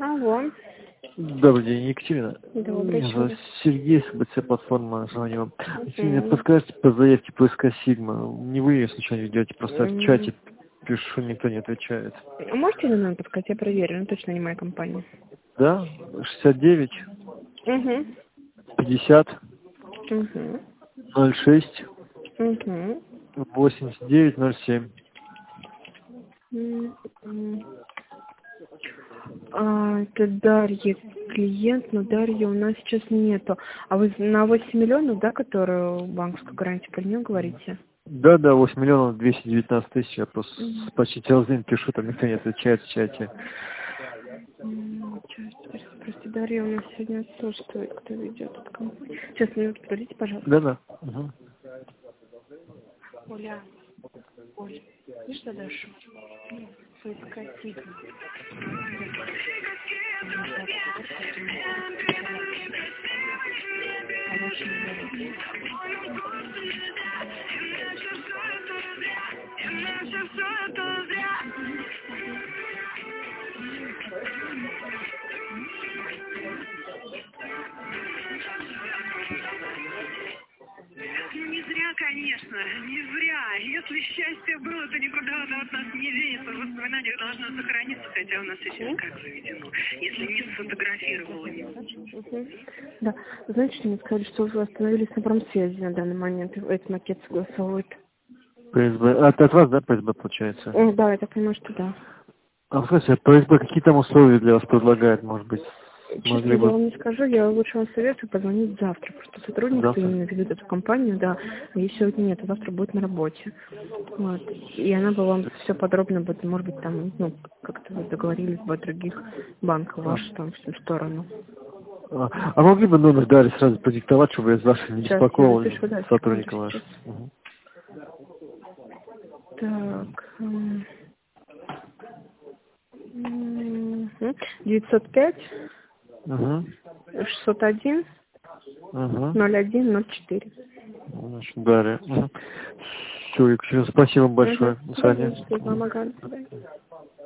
Алло. Добрый день, Екатерина. Добрый Меня зовут день. Сергей, СБЦ платформа, звоню вам. Екатерина, подскажите по заявке ПСК Сигма. Не вы ее случайно ведете, просто в чате пишу, никто не отвечает. Можете ли нам подсказать? Я проверю, но точно не моя компания. Да? 69 Угу. 50 Угу. 06 Угу. 89 07. Это Дарья клиент, но Дарьи у нас сейчас нету. А вы на 8 миллионов, да, которую банковскую гарантию про нее говорите? Да, 8 миллионов 219 тысяч. Я просто почти целый день пишу, там никто не отвечает в чате. Прости, Дарья у нас сегодня отсутствует, кто ведет эту компанию. Сейчас, минуту, подождите, пожалуйста. Да. Угу. Оля, видишь Дашу? ПСК Сигма. Не зря, конечно, не зря. Если счастье было, то никуда оно от нас не денется. В воспоминаниях должно сохраниться, хотя у нас сейчас как заведено. Если не сфотографировала, не... Да, знаете, что мне сказали, что уже остановились на промсвязи на данный момент, этот макет согласовывает. ПСБ. От вас, да, ПСБ получается? Да, я так понимаю, что да. А слушайте, ПСБ какие там условия для вас предлагает, может быть? Честно, я вам не скажу, я лучше вам советую позвонить завтра, потому что сотрудник, кто именно ведет эту компанию, да, ее сегодня нет, а завтра будет на работе. Вот. И она бы вам все подробно будет, может быть, там, как-то вы договорились бы от других банков вашу там всю сторону. А могли бы номер Дарьи сразу продиктовать, чтобы я с вашей не беспокоил сотрудника вашего? Так. 905 601 0104. Значит, Дарья. Все, Екатерина, спасибо большое. До свидания.